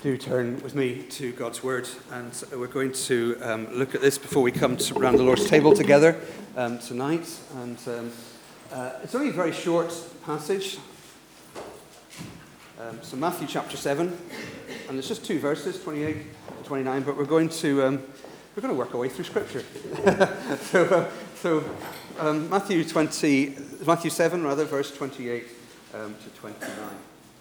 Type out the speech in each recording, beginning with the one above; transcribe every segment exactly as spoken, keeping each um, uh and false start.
Do turn with me to God's Word, and we're going to um, look at this before we come to around the Lord's table together um, tonight. And um, uh, it's only a very short passage. Um, so Matthew chapter seven, and it's just two verses, twenty-eight and twenty-nine. But we're going to um, we're going to work our way through Scripture. so uh, so um, Matthew twenty, Matthew seven rather, verse twenty-eight um, to twenty-nine.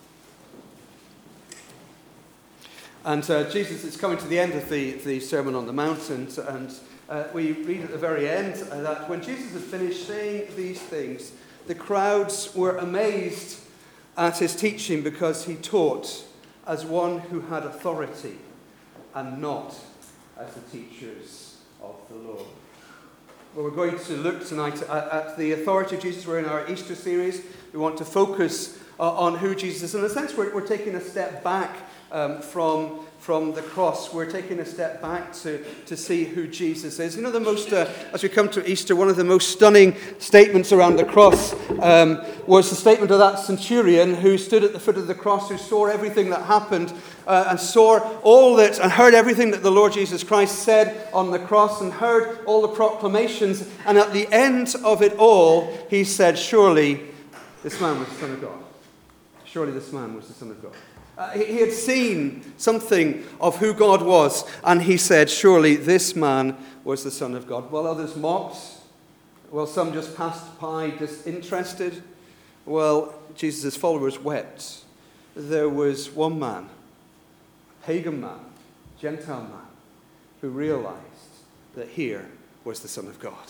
And uh, Jesus is coming to the end of the, the Sermon on the Mount, and, and uh, we read at the very end uh, that when Jesus had finished saying these things, the crowds were amazed at his teaching because he taught as one who had authority and not as the teachers of the law. Well, we're going to look tonight at, at the authority of Jesus. We're in our Easter series. We want to focus uh, on who Jesus is. In a sense, we're, we're taking a step back Um, from, from the cross. We're taking a step back to, to see who Jesus is. You know, the most, uh, as we come to Easter, one of the most stunning statements around the cross um, was the statement of that centurion who stood at the foot of the cross, who saw everything that happened uh, and saw all that and heard everything that the Lord Jesus Christ said on the cross and heard all the proclamations. And at the end of it all, he said, surely this man was the Son of God. Surely this man was the Son of God. Uh, he, he had seen something of who God was, and he said, surely this man was the Son of God. While others mocked, while some just passed by disinterested, well, Jesus' followers wept. There was one man, a pagan man, Gentile man, who realized that here was the Son of God.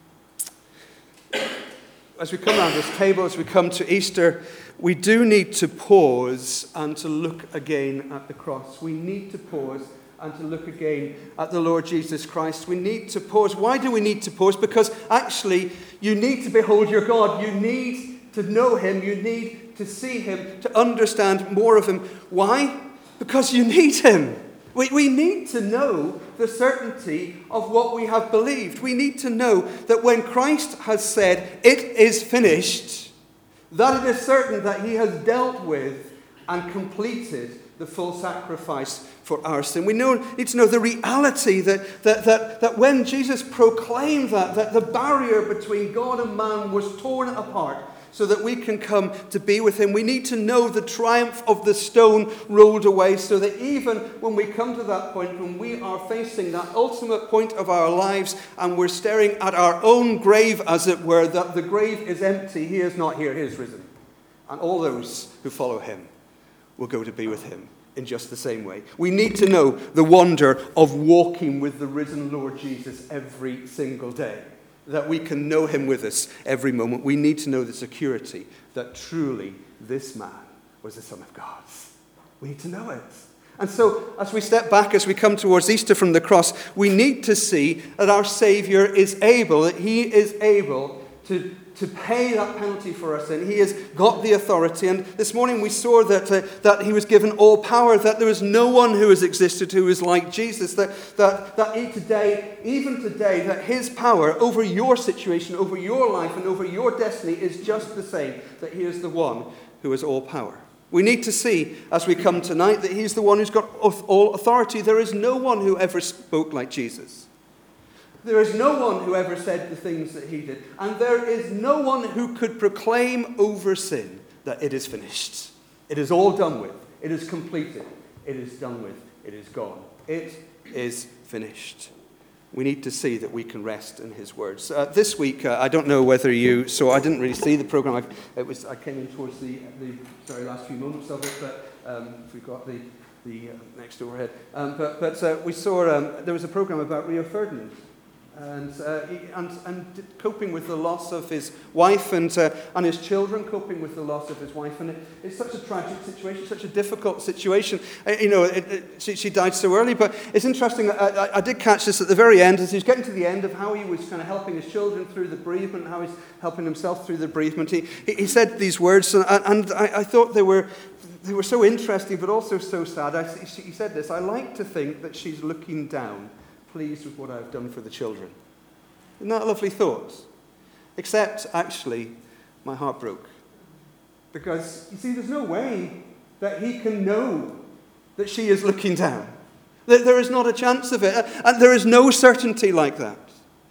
As we come around this table, as we come to Easter, we do need to pause and to look again at the cross. We need to pause and to look again at the Lord Jesus Christ. We need to pause. Why do we need to pause? Because actually, you need to behold your God. You need to know him. You need to see him, to understand more of him. Why? Because you need him. We, we need to know the certainty of what we have believed. We need to know that when Christ has said, it is finished, that it is certain that he has dealt with and completed the full sacrifice for our sin. We know, need to know the reality that, that, that, that when Jesus proclaimed that, that the barrier between God and man was torn apart so that we can come to be with him. We need to know the triumph of the stone rolled away so that even when we come to that point, when we are facing that ultimate point of our lives and we're staring at our own grave, as it were, that the grave is empty, he is not here, he is risen. And all those who follow him will go to be with him in just the same way. We need to know the wonder of walking with the risen Lord Jesus every single day, that we can know him with us every moment. We need to know the security that truly this man was the Son of God. We need to know it. And so as we step back, as we come towards Easter from the cross, we need to see that our Savior is able, that he is able to, to pay that penalty for our sin. He has got the authority. And this morning we saw that, uh, that he was given all power, that there is no one who has existed who is like Jesus, that, that, that he today, even today, that his power over your situation, over your life, and over your destiny is just the same, that he is the one who has all power. We need to see, as we come tonight, that he's the one who's got all authority. There is no one who ever spoke like Jesus. There is no one who ever said the things that he did. And there is no one who could proclaim over sin that it is finished. It is all done with. It is completed. It is done with. It is gone. It is finished. We need to see that we can rest in his words. Uh, this week, uh, I don't know whether you saw, I didn't really see the program. I, it was, I came in towards the, the sorry, last few moments of it, but um, if we got the, the uh, next overhead. Um, but but uh, we saw, um, there was a program about Rio Ferdinand. And, uh, he, and and coping with the loss of his wife and uh, and his children, coping with the loss of his wife, and it, it's such a tragic situation, such a difficult situation. Uh, you know, it, it, she, she died so early, but it's interesting. I, I, I did catch this at the very end, as he was getting to the end of how he was kind of helping his children through the bereavement, how he's helping himself through the bereavement. He he, he said these words, and, and I, I thought they were. They were so interesting, but also so sad. I, he said this: "I like to think that she's looking down, pleased with what I've done for the children." Isn't that a lovely thought? Except, actually, my heart broke. Because, you see, there's no way that he can know that she is looking down. That there is not a chance of it. And there is no certainty like that.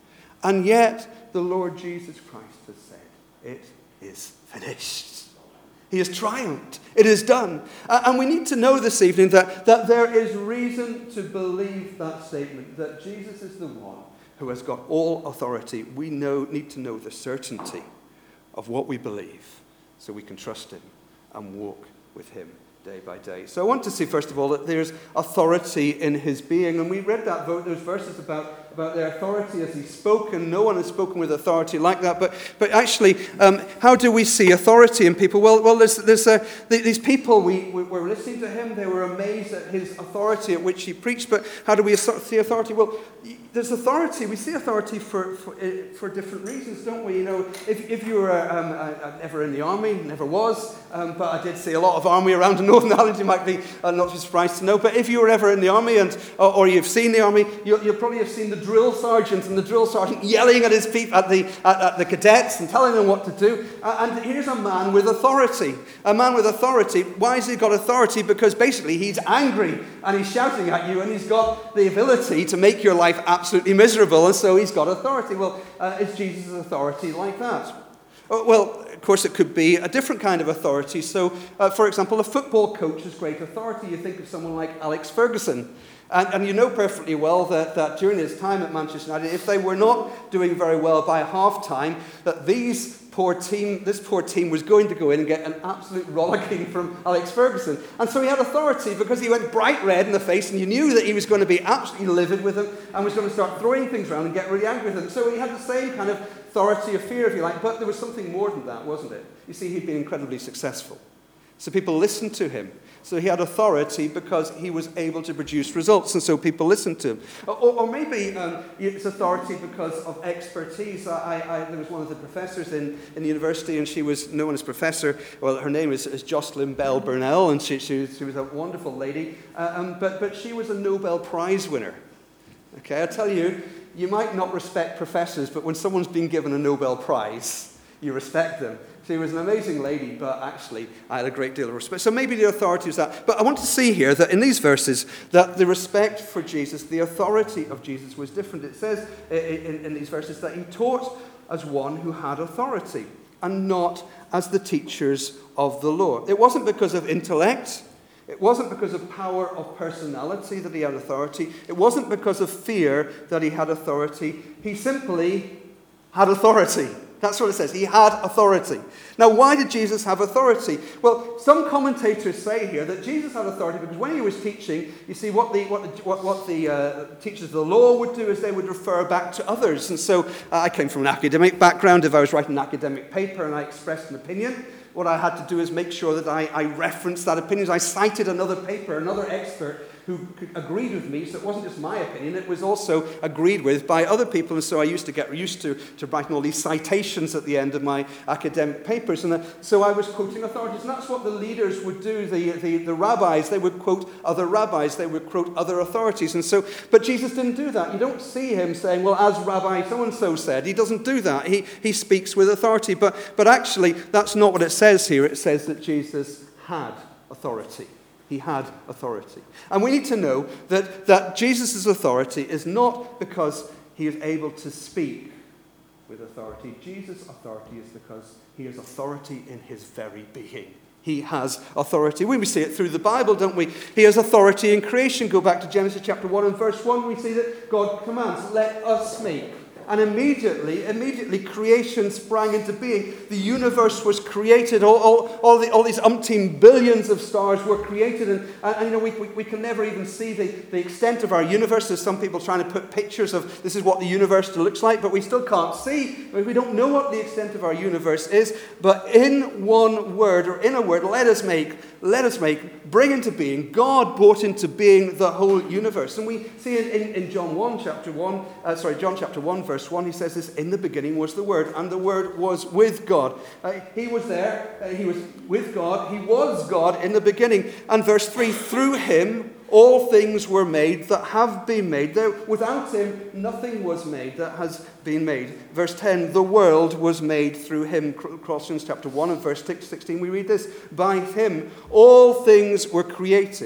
And yet, the Lord Jesus Christ has said, it is finished. He has triumphed. It is done. And we need to know this evening that, that there is reason to believe that statement, that Jesus is the one who has got all authority. We know, need to know the certainty of what we believe so we can trust him and walk with him day by day. So I want to see, first of all, that there's authority in his being. And we read that those verses about, about their authority as he spoke, and no one has spoken with authority like that. But but actually, um, how do we see authority in people? Well, well, there's, there's uh, these people, we, we were listening to him, they were amazed at his authority at which he preached. But how do we see authority? Well, there's authority. We see authority for, for, for different reasons, don't we? You know, if, if you were um, uh, ever in the army, never was, um, but I did see a lot of army around in Northern Ireland, you might be uh, not be surprised to know. But if you were ever in the army, and or, or you've seen the army, you'll, you'll probably have seen the drill sergeant and the drill sergeant yelling at his people, at the at, at the cadets, and telling them what to do. Uh, and here's a man with authority. A man with authority. Why has he got authority? Because basically he's angry and he's shouting at you, and he's got the ability to make your life absolutely miserable, and so he's got authority. Well, uh, is Jesus' authority like that? Uh, well, of course, it could be a different kind of authority. So, uh, for example, a football coach has great authority. You think of someone like Alex Ferguson. And, and you know perfectly well that, that during his time at Manchester United, if they were not doing very well by half-time, that these poor team, this poor team was going to go in and get an absolute rollicking from Alex Ferguson. And so he had authority because he went bright red in the face, and you knew that he was going to be absolutely livid with them and was going to start throwing things around and get really angry with them. So he had the same kind of authority of fear, if you like, but there was something more than that, wasn't it? You see, he'd been incredibly successful. So people listened to him. So he had authority because he was able to produce results, and so people listened to him. Or, or maybe um, it's authority because of expertise. I, I, there was one of the professors in, in the university, and she was known as Professor, well, her name is, is Jocelyn Bell Burnell, and she, she, was, she was a wonderful lady, uh, um, but, but she was a Nobel Prize winner. Okay, I tell you, you might not respect professors, but when someone's been given a Nobel Prize, you respect them. She was an amazing lady, but actually I had a great deal of respect. So maybe the authority is that. But I want to see here that in these verses that the respect for Jesus, the authority of Jesus was different. It says in, in these verses that he taught as one who had authority and not as the teachers of the law. It wasn't because of intellect. It wasn't because of power of personality that he had authority. It wasn't because of fear that he had authority. He simply had authority. That's what it says. He had authority. Now, why did Jesus have authority? Well, some commentators say here that Jesus had authority because when he was teaching, you see, what the, what the, what, what the uh, teachers of the law would do is they would refer back to others. And so uh, I came from an academic background. If I was writing an academic paper and I expressed an opinion, what I had to do is make sure that I, I referenced that opinion. I cited another paper, another expert who agreed with me, so it wasn't just my opinion, it was also agreed with by other people, and so I used to get used to, to writing all these citations at the end of my academic papers, and uh, so I was quoting authorities, and that's what the leaders would do, the, the, the rabbis, they would quote other rabbis, they would quote other authorities, and so, but Jesus didn't do that. You don't see him saying, well, as Rabbi so-and-so said. He doesn't do that. He, he speaks with authority, but, but actually, that's not what it says here. It says that Jesus had authority. He had authority. And we need to know that, that Jesus' authority is not because he is able to speak with authority. Jesus' authority is because he has authority in his very being. He has authority. We see it through the Bible, don't we? He has authority in creation. Go back to Genesis chapter one and verse one. We see that God commands, let us make. And immediately, immediately creation sprang into being. The universe was created. All, all, all, the, all these umpteen billions of stars were created. And, and, and you know, we, we, we can never even see the, the extent of our universe. There's some people trying to put pictures of this is what the universe looks like, but we still can't see. We don't know what the extent of our universe is. But in one word, or in a word, let us make, let us make, bring into being. God brought into being the whole universe. And we see in, in, in John one, chapter one, uh, sorry, John chapter one, verse one, he says this, in the beginning was the Word, and the Word was with God. Uh, he was there, uh, he was with God, he was God in the beginning. And verse three, through him all things were made that have been made. There, without him, nothing was made that has been made. Verse ten, the world was made through him. Colossians chapter one and verse sixteen, we read this, by him all things were created,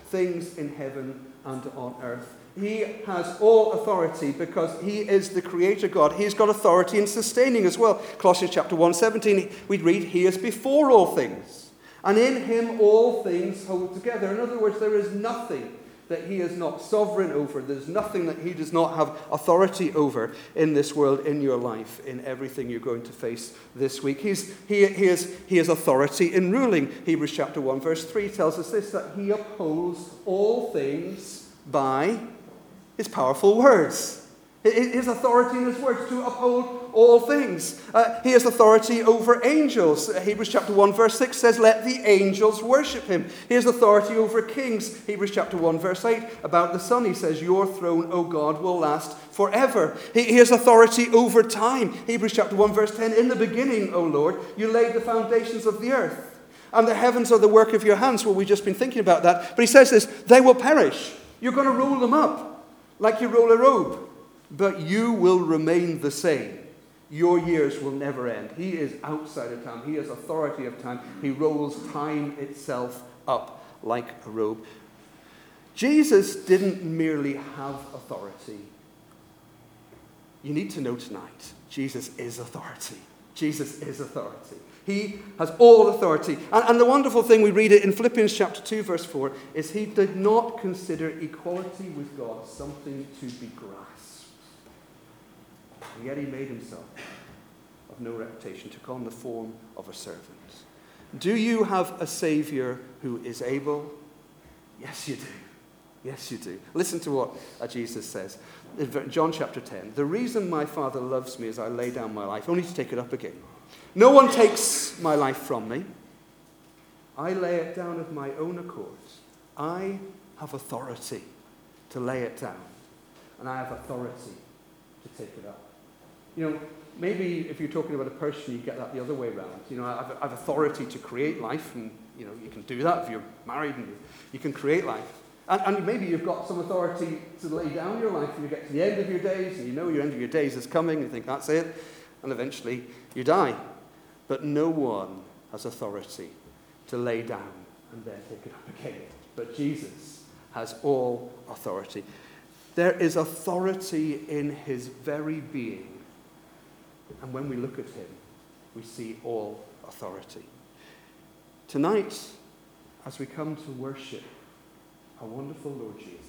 things in heaven and on earth. He has all authority because he is the creator God. He's got authority in sustaining as well. Colossians chapter one seventeen, we read, he is before all things, and in him all things hold together. In other words, there is nothing that he is not sovereign over. There's nothing that he does not have authority over in this world, in your life, in everything you're going to face this week. He's, he, he, is, he has authority in ruling. Hebrews chapter one verse three tells us this, that he upholds all things by his powerful words. His authority in his words to uphold all things. Uh, he has authority over angels. Hebrews chapter one verse six says, let the angels worship him. He has authority over kings. Hebrews chapter one verse eight, about the Son, he says, your throne, O God, will last forever. He, he has authority over time. Hebrews chapter one verse ten, in the beginning, O Lord, you laid the foundations of the earth, and the heavens are the work of your hands. Well, we've just been thinking about that. But he says this, they will perish. You're going to roll them up like you roll a robe. But you will remain the same. Your years will never end. He is outside of time. He has authority of time. He rolls time itself up like a robe. Jesus didn't merely have authority. You need to know tonight, Jesus is authority. Jesus is authority. He has all authority. And, and the wonderful thing, we read it in Philippians chapter two, verse four, is he did not consider equality with God something to be grasped. And yet he made himself of no reputation, took on the form of a servant. Do you have a Savior who is able? Yes, you do. Yes, you do. Listen to what uh, Jesus says in John chapter ten. The reason my Father loves me is I lay down my life, only to take it up again. No one takes my life from me. I lay it down of my own accord. I have authority to lay it down, and I have authority to take it up. You know, maybe if you're talking about a person, you get that the other way around. You know, I have, I have authority to create life, and, you know, you can do that if you're married, and you, you can create life. And, and maybe you've got some authority to lay down your life, and you get to the end of your days, and you know your end of your days is coming, and you think, that's it, and eventually you die. But no one has authority to lay down and then take it up again. But Jesus has all authority. There is authority in his very being. And when we look at him, we see all authority. Tonight, as we come to worship our wonderful Lord Jesus,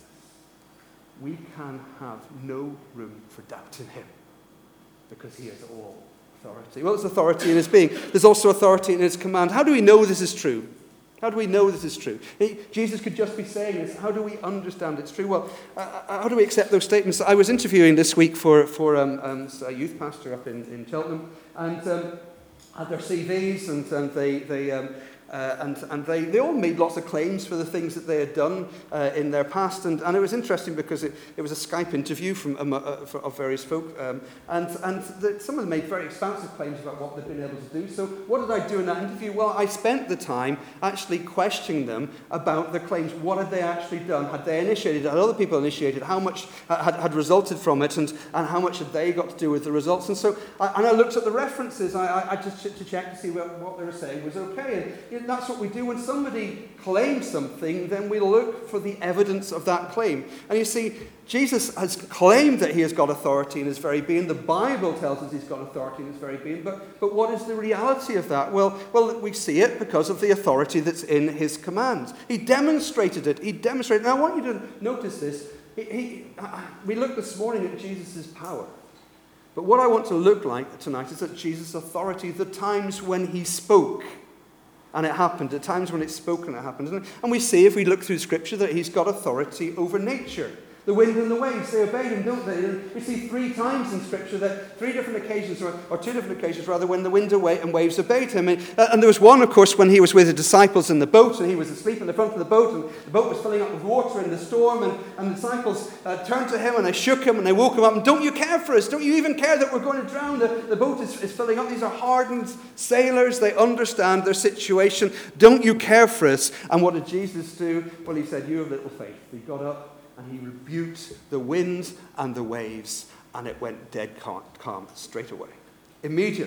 we can have no room for doubt in him, because he has all authority. Well, there's authority in his being. There's also authority in his command. How do we know this is true? How do we know this is true? He, Jesus could just be saying this. How do we understand it's true? Well, uh, how do we accept those statements? I was interviewing this week for, for um, um, a youth pastor up in, in Cheltenham, and um, had their C Vs, and, and they... they um, Uh, and and they, they all made lots of claims for the things that they had done uh, in their past. And, and it was interesting because it, it was a Skype interview from um, uh, for, of various folk. Um, and and the, some of them made very expansive claims about what they'd been able to do. So what did I do in that interview? Well, I spent the time actually questioning them about the claims. What had they actually done? Had they initiated? Had other people initiated? How much had, had resulted from it? And, and how much had they got to do with the results? And so I, and I looked at the references. I, I, I just to check to see what, what they were saying was okay. And, you know, that's what we do when somebody claims something, then we look for the evidence of that claim. And you see, Jesus has claimed that he has got authority in his very being. The Bible tells us he's got authority in his very being. But, but what is the reality of that? Well, well, we see it because of the authority that's in his commands. He demonstrated it. He demonstrated. Now, I want you to notice this. He, he, we looked this morning at Jesus' power. But what I want to look like tonight is at Jesus' authority, the times when he spoke. And it happened. At times when it's spoken, it happened. And we see, if we look through Scripture, that he's got authority over nature. The wind and the waves, they obeyed him, don't they? And we see three times in Scripture that, three different occasions, or, or two different occasions rather, when the wind and waves obeyed him. And, uh, and there was one, of course, when he was with the disciples in the boat, and he was asleep in the front of the boat, and the boat was filling up with water in the storm, and, and the disciples uh, turned to him, and they shook him, and they woke him up, and don't you care for us? Don't you even care that we're going to drown? The, the boat is, is filling up. These are hardened sailors. They understand their situation. Don't you care for us? And what did Jesus do? Well, he said, you have little faith. He got up, and he rebuked the wind and the waves, and it went dead calm, calm straight away. Immediately,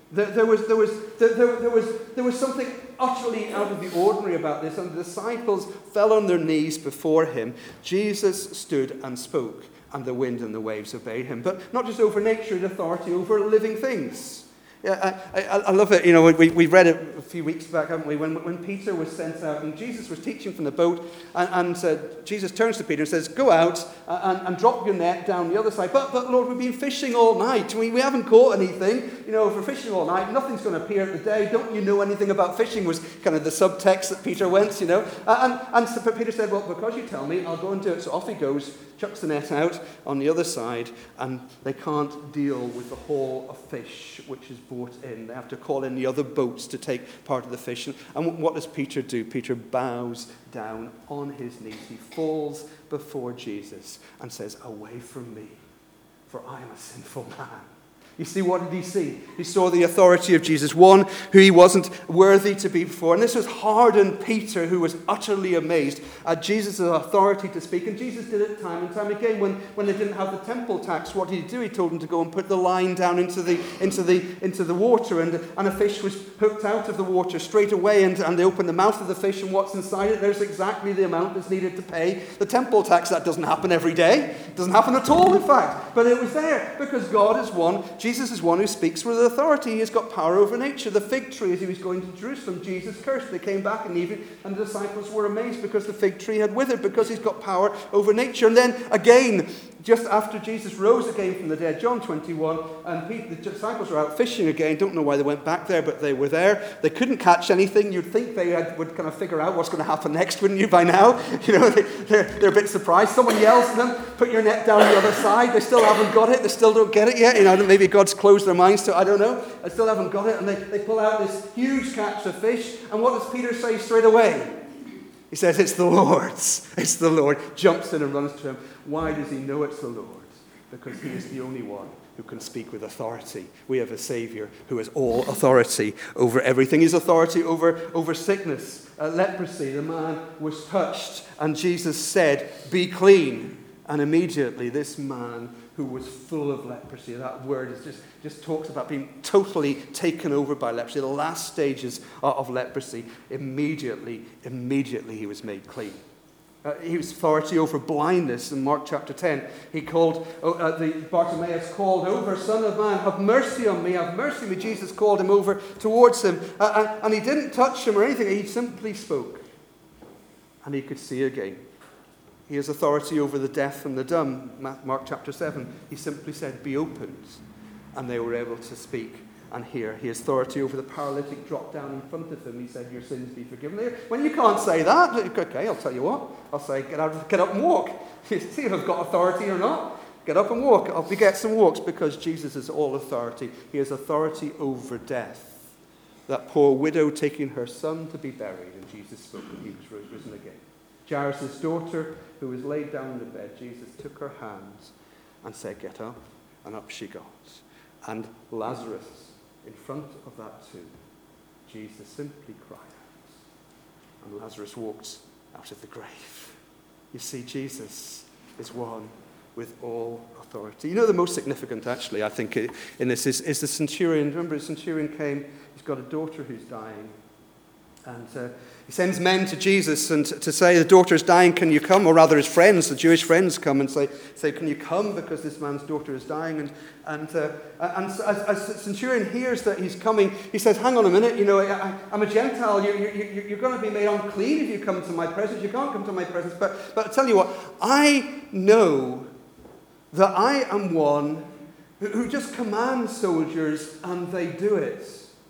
There, there, was, there, was, there, there, was, there was something utterly out of the ordinary about this, and the disciples fell on their knees before him. Jesus stood and spoke, and the wind and the waves obeyed him. But not just over nature, he had authority over living things. Yeah, I, I, I love it. You know, we, we read it a few weeks back, haven't we? When, when Peter was sent out and Jesus was teaching from the boat, and, and uh, Jesus turns to Peter and says, "Go out and, and drop your net down the other side." But, but Lord, we've been fishing all night. We, we haven't caught anything. You know, if we're fishing all night, nothing's going to appear at the day. Don't you know anything about fishing? Was kind of the subtext that Peter went, you know. And, and so Peter said, "Well, because you tell me, I'll go and do it." So off he goes, chucks the net out on the other side, and they can't deal with the haul of fish which is brought in. They have to call in the other boats to take part of the fish. And, and what does Peter do? Peter bows down on his knees. He falls before Jesus and says, "Away from me, for I am a sinful man." You see, what did he see? He saw the authority of Jesus, one who he wasn't worthy to be before. And this was hardened Peter, who was utterly amazed at Jesus' authority to speak. And Jesus did it time and time again. When, when they didn't have the temple tax, what did he do? He told them to go and put the line down into the, into the, into the water. And, and a fish was hooked out of the water straight away. And, and they opened the mouth of the fish, and what's inside it? There's exactly the amount that's needed to pay the temple tax. That doesn't happen every day. It doesn't happen at all, in fact. But it was there because God is one. Jesus is one who speaks with authority. He has got power over nature. The fig tree, as he was going to Jerusalem, Jesus cursed. They came back in the evening, and the disciples were amazed because the fig tree had withered, because he's got power over nature. And then again, just after Jesus rose again from the dead, John twenty-one, and Peter, the disciples were out fishing again. Don't know why they went back there, but they were there. They couldn't catch anything. You'd think they had, would kind of figure out what's going to happen next, wouldn't you, by now? You know, they, they're, they're a bit surprised. Someone yells to them, "Put your net down the other side." They still haven't got it. They still don't get it yet. You know, maybe God's closed their minds to it. I don't know. I still haven't got it. And they, they pull out this huge catch of fish. And what does Peter say straight away? He says, "It's the Lord's. It's the Lord." Jumps in and runs to him. Why does he know it's the Lord? Because he is the only one who can speak with authority. We have a Savior who has all authority over everything. His authority over, over sickness, uh, leprosy. The man was touched, and Jesus said, "Be clean." And immediately this man who was full of leprosy, that word is just, just talks about being totally taken over by leprosy, the last stages of leprosy, immediately, immediately he was made clean. Uh, he was authority over blindness in Mark chapter ten. He called, uh, the Bartimaeus called over, "Son of man, have mercy on me, have mercy on me." Jesus called him over towards him. Uh, and, and he didn't touch him or anything. He simply spoke. And he could see again. He has authority over the deaf and the dumb. Mark chapter seven. He simply said, "Be opened." And they were able to speak and hear. He has authority over the paralytic, dropped down in front of him. He said, "Your sins be forgiven." When you can't say that, okay, I'll tell you what. I'll say, get out, get up and walk. You see if I've got authority or not. Get up and walk. I'll get some walks, because Jesus has all authority. He has authority over death. That poor widow taking her son to be buried, and Jesus spoke and he was risen again. Jairus' daughter, who was laid down in the bed, Jesus took her hands and said, "Get up," and up she got. And Lazarus, in front of that tomb, Jesus simply cried out, and Lazarus walked out of the grave. You see, Jesus is one with all authority. You know, the most significant, actually, I think, in this is, is the centurion. Remember, the centurion came, he's got a daughter who's dying. And uh, he sends men to Jesus and to say, "The daughter is dying, can you come?" Or rather, his friends, the Jewish friends, come and say, say "Can you come, because this man's daughter is dying?" And and uh, and as, as the centurion hears that he's coming, he says, "Hang on a minute, you know, I, I'm a Gentile. You, you, you're going to be made unclean if you come to my presence. You can't come to my presence. But, but I tell you what, I know that I am one who, who just commands soldiers and they do it.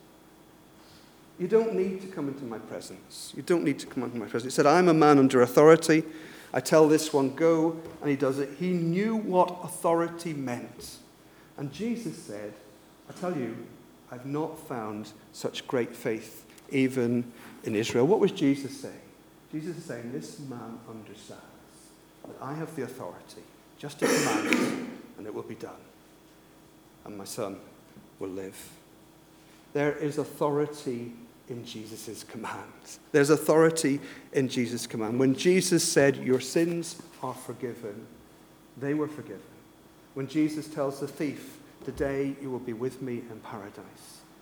You don't need to come into my presence. You don't need to come into my presence." He said, "I'm a man under authority. I tell this one, go," and he does it. He knew what authority meant. And Jesus said, "I tell you, I've not found such great faith even in Israel." What was Jesus saying? Jesus is saying, this man understands that I have the authority just to command it, and it will be done. And my son will live. There is authority in Jesus' command. There's authority in Jesus' command. When Jesus said, "Your sins are forgiven," they were forgiven. When Jesus tells the thief, "Today you will be with me in paradise,"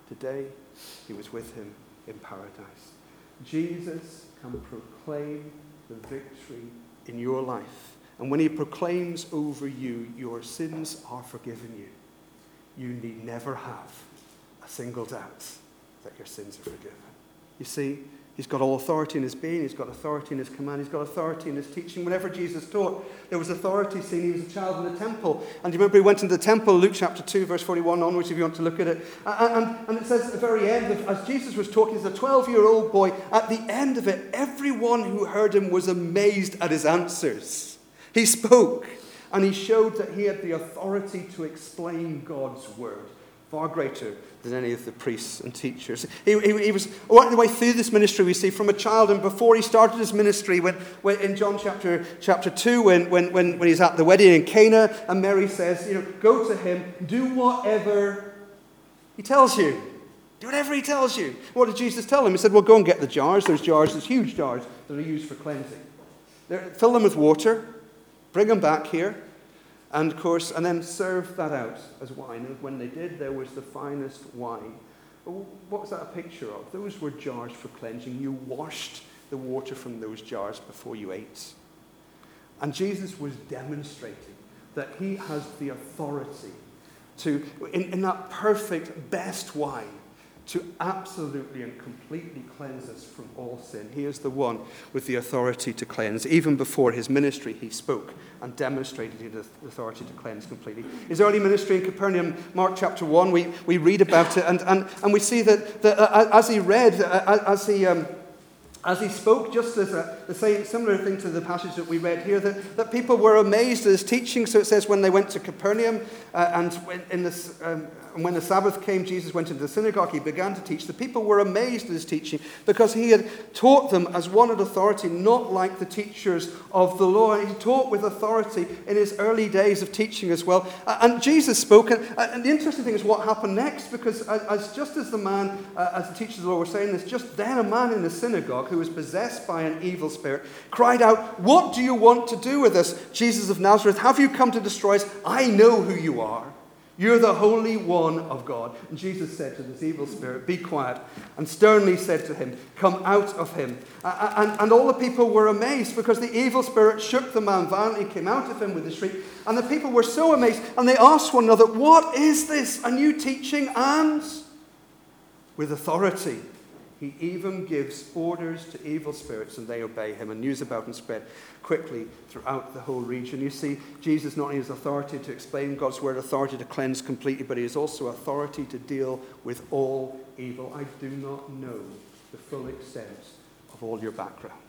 Today, he was with him in paradise. Jesus can proclaim the victory in your life. And when he proclaims over you, your sins are forgiven you, you need never have a single doubt that your sins are forgiven. You see, he's got all authority in his being. He's got authority in his command. He's got authority in his teaching. Whenever Jesus taught, there was authority seen. He was a child in the temple. And do you remember he went into the temple, Luke chapter two, verse forty-one onwards, if you want to look at it. And, and, and it says at the very end, of, as Jesus was talking, as a twelve-year-old boy, at the end of it, everyone who heard him was amazed at his answers. He spoke, and he showed that he had the authority to explain God's word, far greater than any of the priests and teachers. He, he, he was right the way through this ministry, we see, from a child, and before he started his ministry, when, when in John chapter chapter two, when, when, when, when he's at the wedding in Cana, and Mary says, you know, go to him, do whatever he tells you. Do whatever he tells you. What did Jesus tell him? He said, well, go and get the jars. There's jars, there's huge jars that are used for cleansing. They're, fill them with water, bring them back here, and of course, and then serve that out as wine. And when they did, there was the finest wine. What was that a picture of? Those were jars for cleansing. You washed the water from those jars before you ate. And Jesus was demonstrating that he has the authority to, in, in that perfect, best wine, to absolutely and completely cleanse us from all sin. He is the one with the authority to cleanse. Even before his ministry, he spoke and demonstrated he had the authority to cleanse completely. His early ministry in Capernaum, Mark chapter one, we, we read about it, and, and, and we see that, that uh, as he read, uh, as he... Um, As he spoke, just as a, the same similar thing to the passage that we read here, that, that people were amazed at his teaching. So it says when they went to Capernaum, uh, and when, in this, um, and when the Sabbath came, Jesus went into the synagogue, he began to teach. The people were amazed at his teaching because he had taught them as one with authority, not like the teachers of the law. He taught with authority in his early days of teaching as well. Uh, and Jesus spoke, and, and the interesting thing is what happened next, because as, as just as the man, uh, as the teachers of the law were saying this, just then a man in the synagogue who was possessed by an evil spirit, cried out, "What do you want to do with us, Jesus of Nazareth? Have you come to destroy us? I know who you are. You're the Holy One of God." And Jesus said to this evil spirit, "Be quiet," and sternly said to him, "Come out of him." Uh, and, and all the people were amazed because the evil spirit shook the man violently, came out of him with a shriek. And the people were so amazed, and they asked one another, "What is this? A new teaching and with authority. He even gives orders to evil spirits and they obey him." And news about him spread quickly throughout the whole region. You see, Jesus not only has authority to explain God's word, authority to cleanse completely, but he has also authority to deal with all evil. I do not know the full extent of all your background.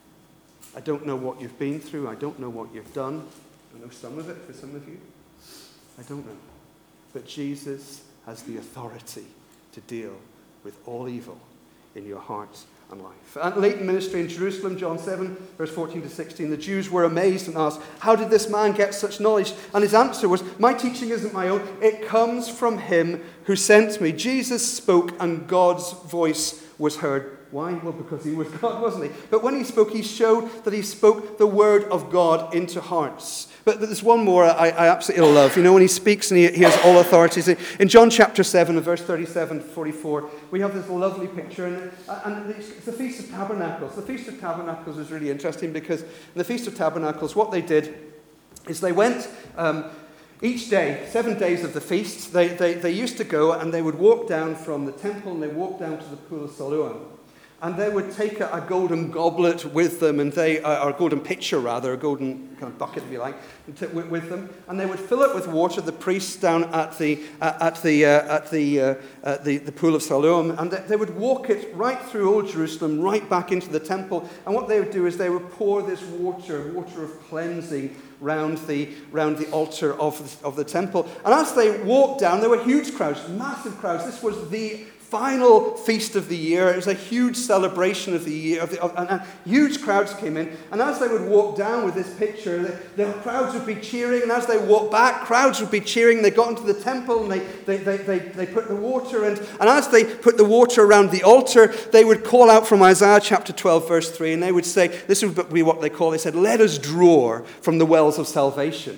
I don't know what you've been through. I don't know what you've done. I know some of it for some of you. I don't know. But Jesus has the authority to deal with all evil in your heart and life. And late in ministry in Jerusalem, John seven, verse fourteen to sixteen, the Jews were amazed and asked, "How did this man get such knowledge?" And his answer was, "My teaching isn't my own. It comes from him who sent me." Jesus spoke and God's voice was heard. Why? Well, because he was God, wasn't he? But when he spoke, he showed that he spoke the word of God into hearts. But there's one more I, I absolutely love. You know, when he speaks and he, he has all authorities. In John chapter seven, verse thirty-seven to forty-four, we have this lovely picture. And, and it's the Feast of Tabernacles. The Feast of Tabernacles is really interesting because in the Feast of Tabernacles, what they did is they went... Um, Each day, seven days of the feast, they, they, they used to go and they would walk down from the temple and they walked down to the pool of Siloam. And they would take a, a golden goblet with them, and they, uh, or a golden pitcher rather, a golden kind of bucket if you like, with, with them. And they would fill it with water. The priests down at the uh, at the uh, at the, uh, uh, the the pool of Siloam, and they, they would walk it right through Old Jerusalem, right back into the temple. And what they would do is they would pour this water, water of cleansing, round the round the altar of the, of the temple. And as they walked down, there were huge crowds, massive crowds. This was the final feast of the year. It was a huge celebration of the year, of the, of, and, and huge crowds came in. And as they would walk down with this picture, the, the crowds would be cheering. And as they walked back, crowds would be cheering. They got into the temple and they they they they, they put the water in. And as they put the water around the altar, they would call out from Isaiah chapter twelve, verse three, and they would say, this would be what they call. They said, "Let us draw from the wells of salvation."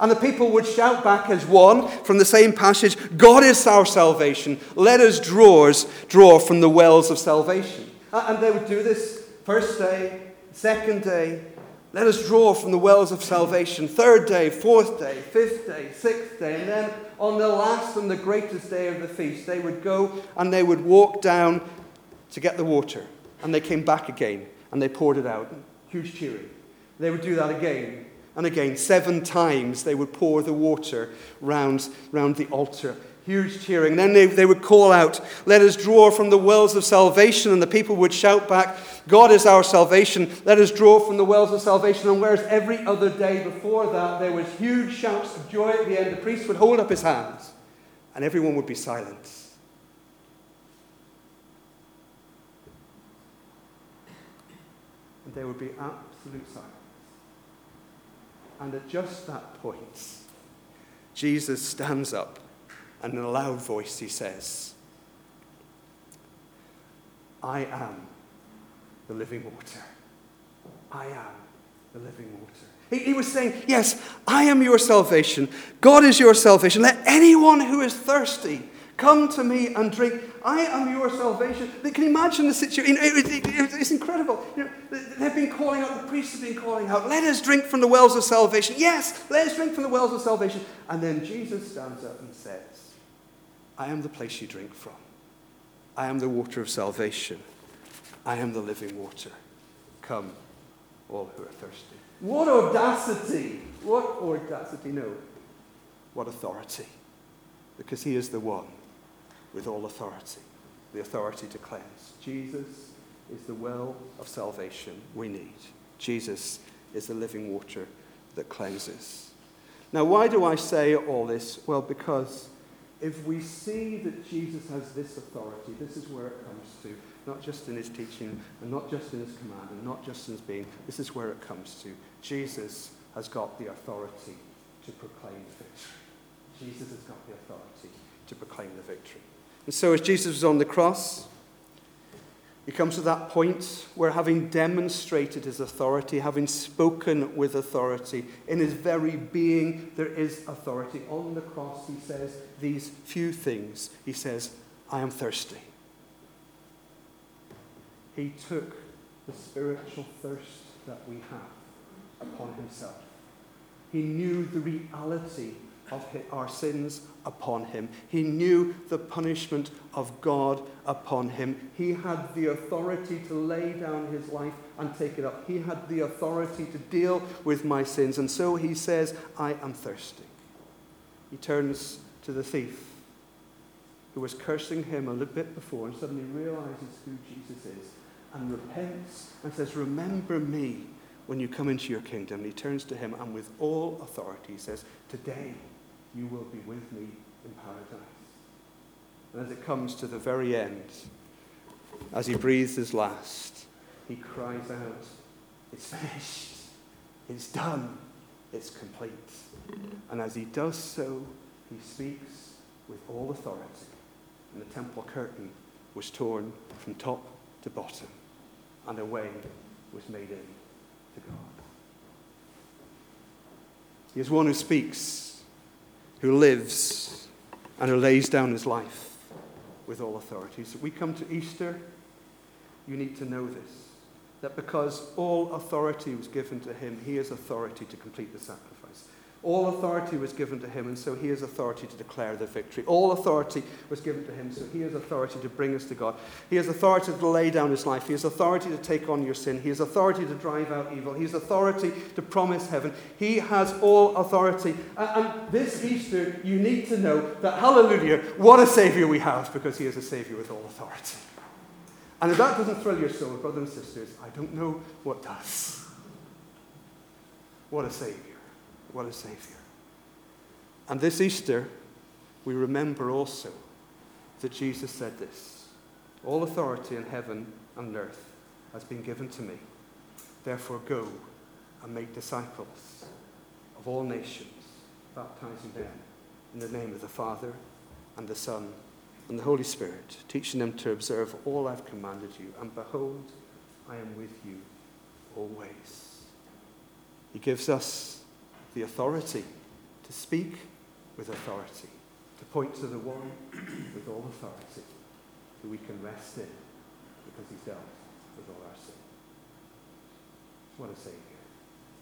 And the people would shout back as one from the same passage, God is our salvation. Let us draw, draw from the wells of salvation. And they would do this first day, second day. Let us draw from the wells of salvation. Third day, fourth day, fifth day, sixth day. And then on the last and the greatest day of the feast, they would go and they would walk down to get the water. And they came back again and they poured it out. Huge cheering. They would do that again. And again, seven times they would pour the water round, round the altar. Huge cheering. Then they, they would call out, let us draw from the wells of salvation. And the people would shout back, God is our salvation. Let us draw from the wells of salvation. And whereas every other day before that, there was huge shouts of joy at the end, the priest would hold up his hands and everyone would be silent. And there would be absolute silence. And at just that point, Jesus stands up and in a loud voice he says, I am the living water. I am the living water. He, he was saying, yes, I am your salvation. God is your salvation. Let anyone who is thirsty come to me and drink. I am your salvation. Can you imagine the situation? It, it, it, it's incredible. You know, they've been calling out, the priests have been calling out, let us drink from the wells of salvation. Yes, let us drink from the wells of salvation. And then Jesus stands up and says, I am the place you drink from. I am the water of salvation. I am the living water. Come, all who are thirsty. What audacity! What audacity? No. What authority. Because he is the one with all authority, the authority to cleanse. Jesus is the well of salvation we need. Jesus is the living water that cleanses. Now, why do I say all this? Well, because if we see that Jesus has this authority, this is where it comes to, not just in his teaching, and not just in his command, and not just in his being, this is where it comes to. Jesus has got the authority to proclaim victory. Jesus has got the authority to proclaim the victory. And so as Jesus was on the cross, he comes to that point where, having demonstrated his authority, having spoken with authority, in his very being there is authority. On the cross he says these few things. He says, I am thirsty. He took the spiritual thirst that we have upon himself. He knew the reality of our sins upon him. He knew the punishment of God upon him. He had the authority to lay down his life and take it up. He had the authority to deal with my sins. And so he says, I am thirsty. He turns to the thief who was cursing him a little bit before and suddenly realizes who Jesus is and repents and says, remember me when you come into your kingdom. And he turns to him and with all authority says, today you will be with me in paradise. And as it comes to the very end, as he breathes his last, he cries out, it's finished, it's done, it's complete. And as he does so, he speaks with all authority. And the temple curtain was torn from top to bottom, and a way was made in to God. He is one who speaks, who lives, and who lays down his life with all authority. So we come to Easter, you need to know this, that because all authority was given to him, he has authority to complete the sacrifice. All authority was given to him, and so he has authority to declare the victory. All authority was given to him, so he has authority to bring us to God. He has authority to lay down his life. He has authority to take on your sin. He has authority to drive out evil. He has authority to promise heaven. He has all authority. And, and this Easter, you need to know that, hallelujah, what a Savior we have, because he is a Savior with all authority. And if that doesn't thrill your soul, brothers and sisters, I don't know what does. What a Savior. What a Savior. And this Easter, we remember also that Jesus said this, all authority in heaven and earth has been given to me. Therefore go and make disciples of all nations, baptizing them in the name of the Father and the Son and the Holy Spirit, teaching them to observe all I've commanded you. And behold, I am with you always. He gives us the authority to speak with authority, to point to the one with all authority who we can rest in because he's dealt with all our sin. What a Savior.